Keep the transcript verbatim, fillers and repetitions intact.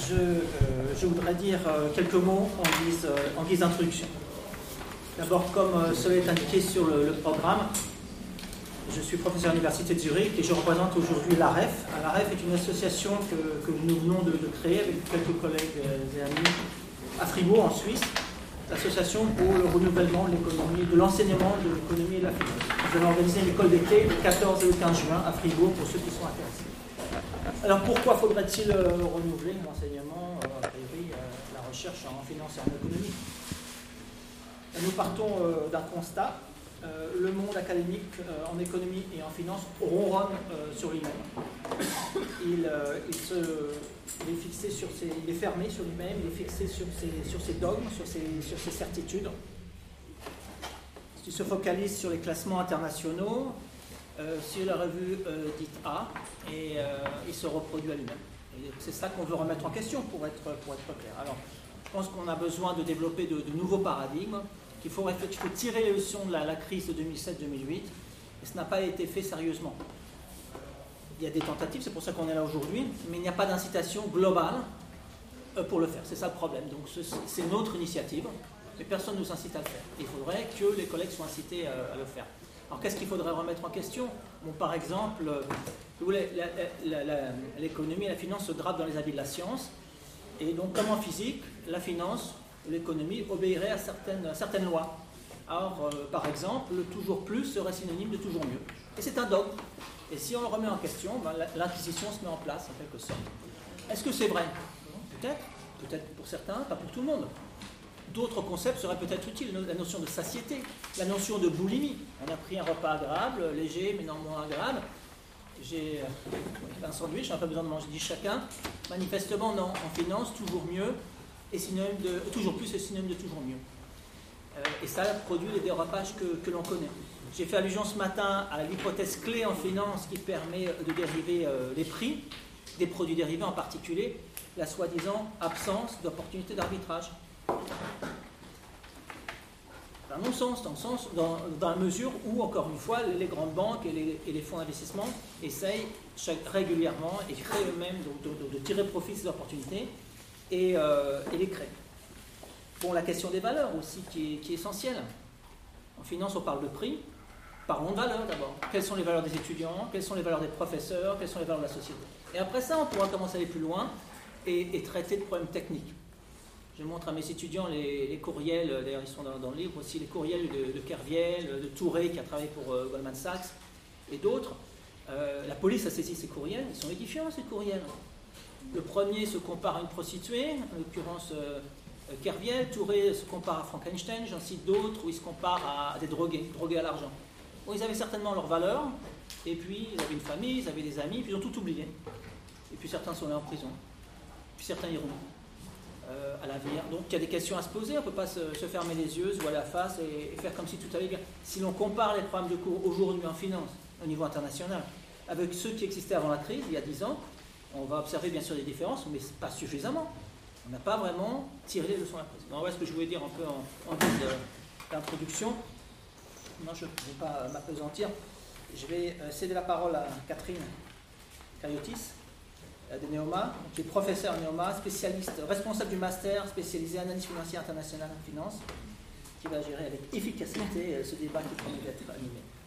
je, euh, je voudrais dire euh, quelques mots en guise, euh, en guise d'introduction. D'abord, comme euh, cela est indiqué sur le, le programme, je suis professeur à l'Université de Zurich et je représente aujourd'hui l'A R E F. L'A R E F est une association que, que nous venons de, de créer avec quelques collègues et amis à Fribourg, en Suisse. L'association pour le renouvellement de l'économie, de l'enseignement de l'économie et de la finance. Nous allons organiser une école d'été le quatorze et le quinze juin à Fribourg pour ceux qui sont intéressés. Alors pourquoi faudrait-il euh, renouveler l'enseignement, euh, a priori, euh, la recherche en finance et en économie? Nous partons euh, d'un constat. Euh, le monde académique euh, en économie et en finance ronronne euh, sur lui-même. Il, euh, il, se, il, est fixé sur ses, il est fermé sur lui-même, il est fixé sur ses, sur ses dogmes, sur ses, sur ses certitudes. Il se focalise sur les classements internationaux, euh, sur la revue euh, dite A, et euh, il se reproduit à lui-même. C'est ça qu'on veut remettre en question pour être, pour être clair. Alors, je pense qu'on a besoin de développer de, de nouveaux paradigmes, qu'il faut, il faut tirer les leçons de la, la crise de deux mille sept deux mille huit, et ce n'a pas été fait sérieusement. Il y a des tentatives, c'est pour ça qu'on est là aujourd'hui, mais il n'y a pas d'incitation globale pour le faire. C'est ça le problème. Donc c'est notre initiative, mais personne ne nous incite à le faire. Il faudrait que les collègues soient incités à, à le faire. Alors qu'est-ce qu'il faudrait remettre en question? Bon, par exemple, l'économie et la finance se drapent dans les habits de la science, et donc comme en physique, la finance, l'économie obéirait à certaines, à certaines lois. Alors, euh, par exemple, le toujours plus serait synonyme de toujours mieux. Et c'est un dogme. Et si on le remet en question, ben, l'inquisition se met en place, en quelque sorte. Est-ce que c'est vrai? Peut-être. Peut-être pour certains, pas pour tout le monde. D'autres concepts seraient peut-être utiles. La notion de satiété, la notion de boulimie. On a pris un repas agréable, léger, mais non moins agréable. J'ai un sandwich, on n'a pas besoin de manger dix chacun. Manifestement, non. En finance, toujours mieux. Et synonyme de, toujours plus est synonyme de toujours mieux. Euh, et ça produit les dérapages que, que l'on connaît. J'ai fait allusion ce matin à l'hypothèse clé en finance qui permet de dériver euh, les prix des produits dérivés, en particulier la soi-disant absence d'opportunité d'arbitrage. C'est un non-sens, dans, le sens, dans, dans la mesure où, encore une fois, les grandes banques et les, et les fonds d'investissement essayent chaque, régulièrement et créent eux-mêmes de, de, de tirer profit de ces opportunités. Et, euh, et les créer. Bon, la question des valeurs aussi qui est, qui est essentielle. En finance, on parle de prix. Parlons de valeurs d'abord. Quelles sont les valeurs des étudiants? Quelles sont les valeurs des professeurs? Quelles sont les valeurs de la société? Et après ça, on pourra commencer à aller plus loin et, et traiter de problèmes techniques. Je montre à mes étudiants les, les courriels, d'ailleurs ils sont dans, dans le livre aussi, les courriels de, de Kerviel, de Touré qui a travaillé pour euh, Goldman Sachs et d'autres. Euh, la police a saisi ces courriels. Ils sont édifiants, ces courriels. Le premier se compare à une prostituée, en l'occurrence euh, Kerviel. Touré se compare à Frankenstein. J'en cite d'autres où ils se comparent à, à des drogués, drogués à l'argent. Bon, ils avaient certainement leurs valeurs, et puis ils avaient une famille, ils avaient des amis, puis ils ont tout oublié. Et puis certains sont là en prison, puis certains iront euh, à l'avenir. Donc il y a des questions à se poser, on ne peut pas se, se fermer les yeux, se voiler la face et, et faire comme si tout allait bien. Si l'on compare les programmes de cours aujourd'hui en finance, au niveau international, avec ceux qui existaient avant la crise, il y a dix ans, on va observer bien sûr des différences, mais pas suffisamment. On n'a pas vraiment tiré les leçons de la crise. Donc voilà ce que je voulais dire un peu en, en guise d'introduction. Non, je ne vais pas m'appesantir. Je vais céder la parole à Catherine Cariotis de Neoma, qui est professeure à Neoma, spécialiste, responsable du master spécialisé en analyse financière internationale en finance, qui va gérer avec efficacité ce débat qui promet d'être animé.